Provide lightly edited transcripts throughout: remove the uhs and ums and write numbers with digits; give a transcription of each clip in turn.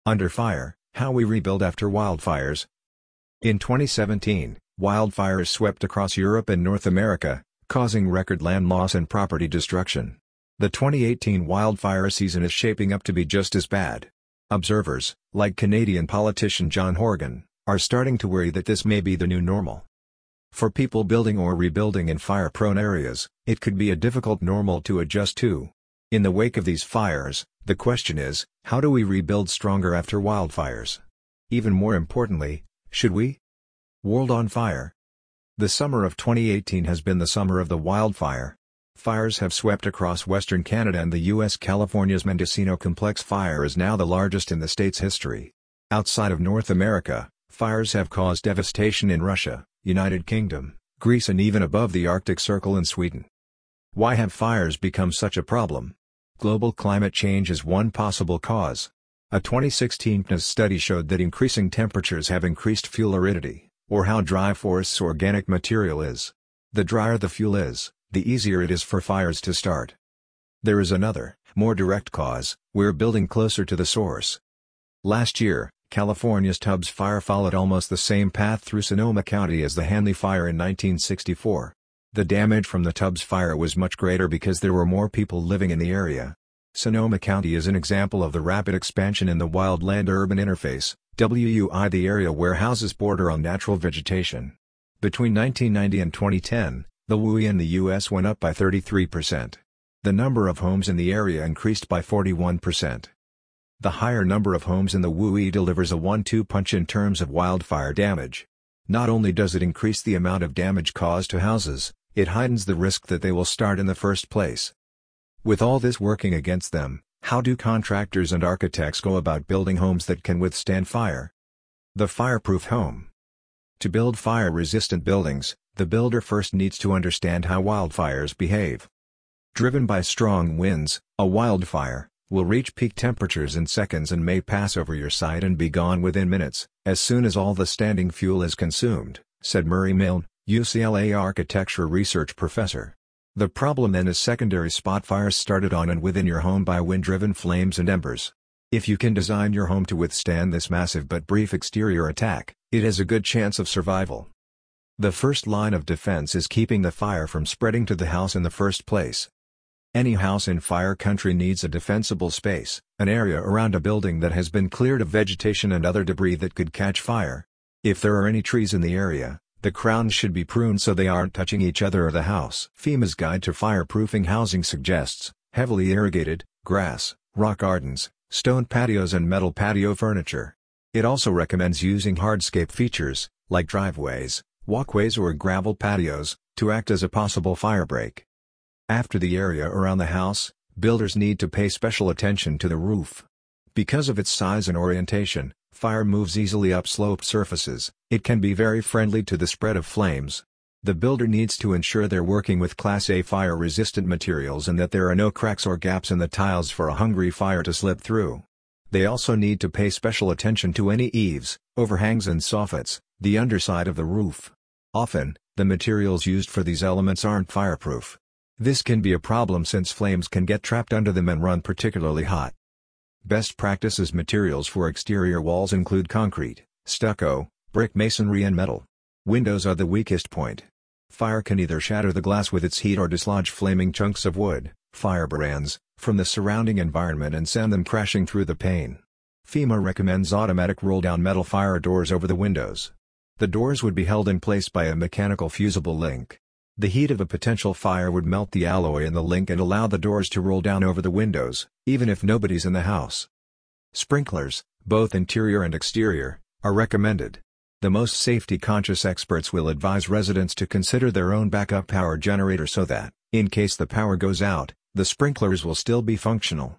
Under Fire: How We Rebuild After Wildfires. In 2017, wildfires swept across Europe and North America, causing record land loss and property destruction. The 2018 wildfire season is shaping up to be just as bad. Observers, like Canadian politician John Horgan, are starting to worry that this may be the new normal. For people building or rebuilding in fire-prone areas, it could be a difficult normal to adjust to. In the wake of these fires, the question is, how do we rebuild stronger after wildfires? Even more importantly, should we? World on Fire. The summer of 2018 has been the summer of the wildfire. Fires have swept across western Canada and the U.S. California's Mendocino Complex fire is now the largest in the state's history. Outside of North America, fires have caused devastation in Russia, United Kingdom, Greece and even above the Arctic Circle in Sweden. Why have fires become such a problem? Global climate change is one possible cause. A 2016 PNAS study showed that increasing temperatures have increased fuel aridity, or how dry forests' organic material is. The drier the fuel is, the easier it is for fires to start. There is another, more direct cause: we're building closer to the source. Last year, California's Tubbs Fire followed almost the same path through Sonoma County as the Hanley Fire in 1964. The damage from the Tubbs Fire was much greater because there were more people living in the area. Sonoma County is an example of the rapid expansion in the wildland-urban interface, WUI, the area where houses border on natural vegetation. Between 1990 and 2010, the WUI in the U.S. went up by 33%. The number of homes in the area increased by 41%. The higher number of homes in the WUI delivers a 1-2 punch in terms of wildfire damage. Not only does it increase the amount of damage caused to houses, it heightens the risk that they will start in the first place. With all this working against them, how do contractors and architects go about building homes that can withstand fire? The fireproof home. To build fire-resistant buildings, the builder first needs to understand how wildfires behave. Driven by strong winds, a wildfire will reach peak temperatures in seconds and may pass over your site and be gone within minutes, as soon as all the standing fuel is consumed, said Murray Milne, UCLA architecture research professor. The problem then is secondary spot fires started on and within your home by wind-driven flames and embers. If you can design your home to withstand this massive but brief exterior attack, it has a good chance of survival. The first line of defense is keeping the fire from spreading to the house in the first place. Any house in fire country needs a defensible space, an area around a building that has been cleared of vegetation and other debris that could catch fire. If there are any trees in the area, the crowns should be pruned so they aren't touching each other or the house. FEMA's Guide to Fireproofing Housing suggests heavily irrigated, grass, rock gardens, stone patios and metal patio furniture. It also recommends using hardscape features, like driveways, walkways or gravel patios, to act as a possible firebreak. After the area around the house, builders need to pay special attention to the roof. Because of its size and orientation, fire moves easily up sloped surfaces. It can be very friendly to the spread of flames. The builder needs to ensure they're working with Class A fire-resistant materials and that there are no cracks or gaps in the tiles for a hungry fire to slip through. They also need to pay special attention to any eaves, overhangs and soffits, the underside of the roof. Often, the materials used for these elements aren't fireproof. This can be a problem since flames can get trapped under them and run particularly hot. Best practices materials for exterior walls include concrete, stucco, brick masonry and metal. Windows are the weakest point. Fire can either shatter the glass with its heat or dislodge flaming chunks of wood, firebrands, from the surrounding environment and send them crashing through the pane. FEMA recommends automatic roll-down metal fire doors over the windows. The doors would be held in place by a mechanical fusible link. The heat of a potential fire would melt the alloy in the link and allow the doors to roll down over the windows, even if nobody's in the house. Sprinklers, both interior and exterior, are recommended. The most safety-conscious experts will advise residents to consider their own backup power generator so that, in case the power goes out, the sprinklers will still be functional.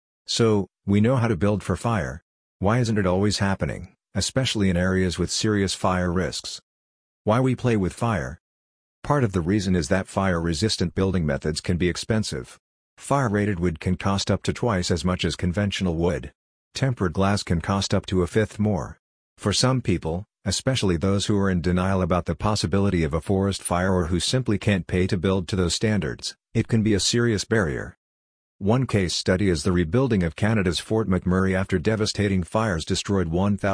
So, we know how to build for fire. Why isn't it always happening, especially in areas with serious fire risks? Why we play with fire? Part of the reason is that fire-resistant building methods can be expensive. Fire-rated wood can cost up to twice as much as conventional wood. Tempered glass can cost up to a fifth more. For some people, especially those who are in denial about the possibility of a forest fire or who simply can't pay to build to those standards, it can be a serious barrier. One case study is the rebuilding of Canada's Fort McMurray after devastating fires destroyed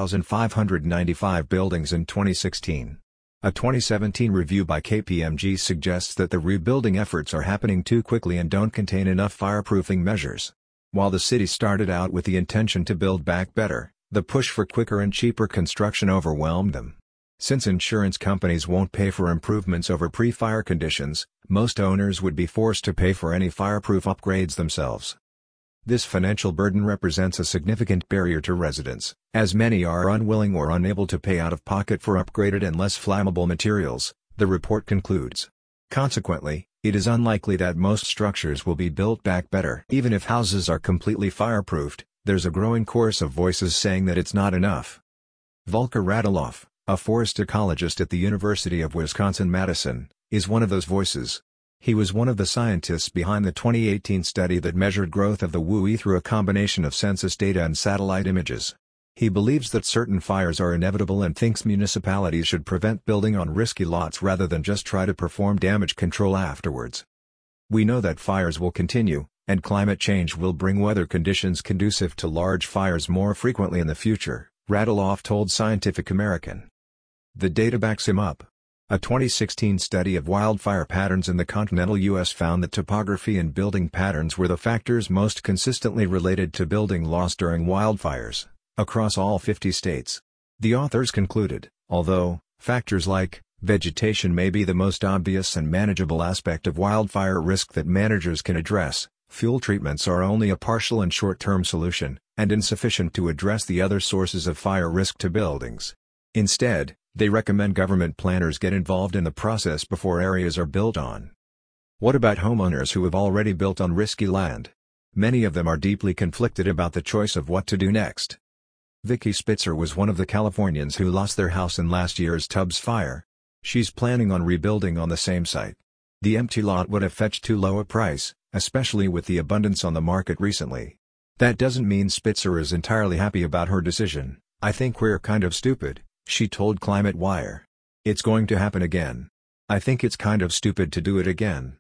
1,595 buildings in 2016. A 2017 review by KPMG suggests that the rebuilding efforts are happening too quickly and don't contain enough fireproofing measures. While the city started out with the intention to build back better, the push for quicker and cheaper construction overwhelmed them. Since insurance companies won't pay for improvements over pre-fire conditions, most owners would be forced to pay for any fireproof upgrades themselves. This financial burden represents a significant barrier to residents, as many are unwilling or unable to pay out of pocket for upgraded and less flammable materials, the report concludes. Consequently, it is unlikely that most structures will be built back better. Even if houses are completely fireproofed, there's a growing chorus of voices saying that it's not enough. Volker Radloff, a forest ecologist at the University of Wisconsin-Madison, is one of those voices. He was one of the scientists behind the 2018 study that measured growth of the WUI through a combination of census data and satellite images. He believes that certain fires are inevitable and thinks municipalities should prevent building on risky lots rather than just try to perform damage control afterwards. We know that fires will continue, and climate change will bring weather conditions conducive to large fires more frequently in the future, Radloff told Scientific American. The data backs him up. A 2016 study of wildfire patterns in the continental U.S. found that topography and building patterns were the factors most consistently related to building loss during wildfires, across all 50 states. The authors concluded, although factors like vegetation may be the most obvious and manageable aspect of wildfire risk that managers can address, fuel treatments are only a partial and short-term solution, and insufficient to address the other sources of fire risk to buildings. Instead, they recommend government planners get involved in the process before areas are built on. What about homeowners who have already built on risky land? Many of them are deeply conflicted about the choice of what to do next. Vicky Spitzer was one of the Californians who lost their house in last year's Tubbs fire. She's planning on rebuilding on the same site. The empty lot would have fetched too low a price, especially with the abundance on the market recently. That doesn't mean Spitzer is entirely happy about her decision. "I think we're kind of stupid," she told Climate Wire. "It's going to happen again. I think it's kind of stupid to do it again."